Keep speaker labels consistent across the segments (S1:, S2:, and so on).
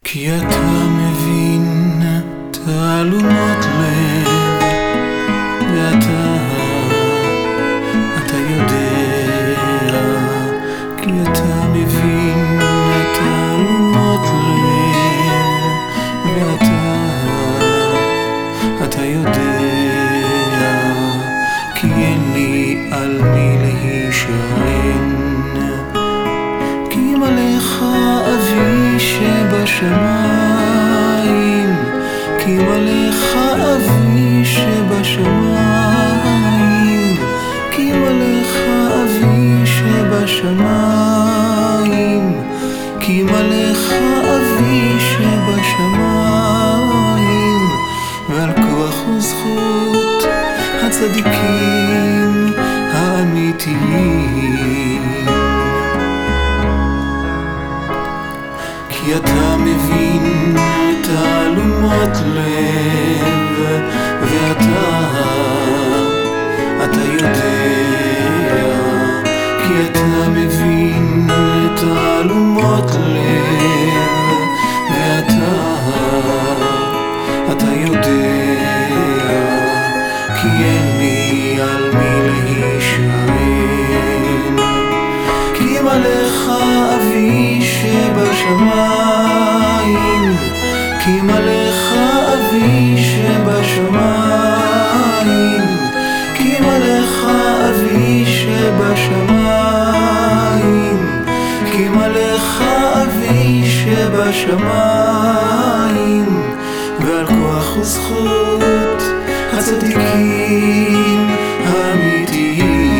S1: כי אתה מבין תעלומות לב, ואתה יודע, כי אתה מבין תעלומות לב, ואתה יודע, כי אין לי על מי להישען, כי מלאך אבי שבשמיים, כי מלאך אבי שבשמיים, כי מלאך אבי שבשמיים, כי מלאך אבי שבשמיים, ועל כוח וזכות הצדיקים האמיתיים. כי אתה מבין תעלומות לב, ואתה יודע, כי אתה מבין תעלומות לב, ואתה יודע, כי אין לי על מי להישען, כי מלאך אבי שבשמיים, כי מלאך אבי שבשמיים, כי מלאך אבי שבשמיים, כי מלאך אבי שבשמיים, ועל כוח וזכות הצדיקים האמיתיים.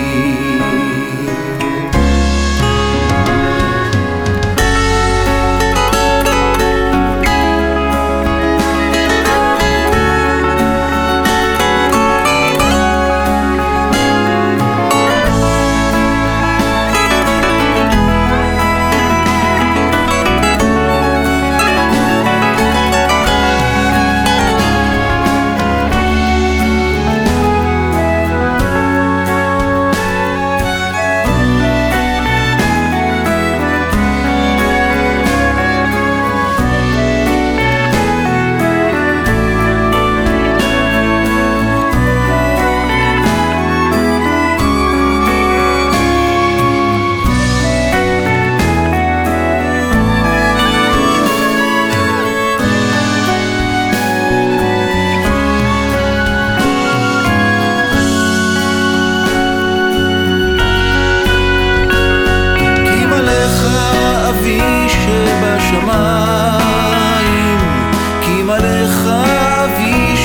S1: כי מלאך אבי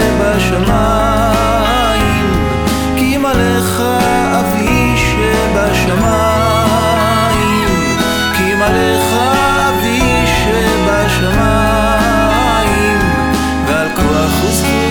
S1: שבשמיים, כי מלאך אבי שבשמיים, כי מלאך אבי שבשמיים, ועל כוח וזכות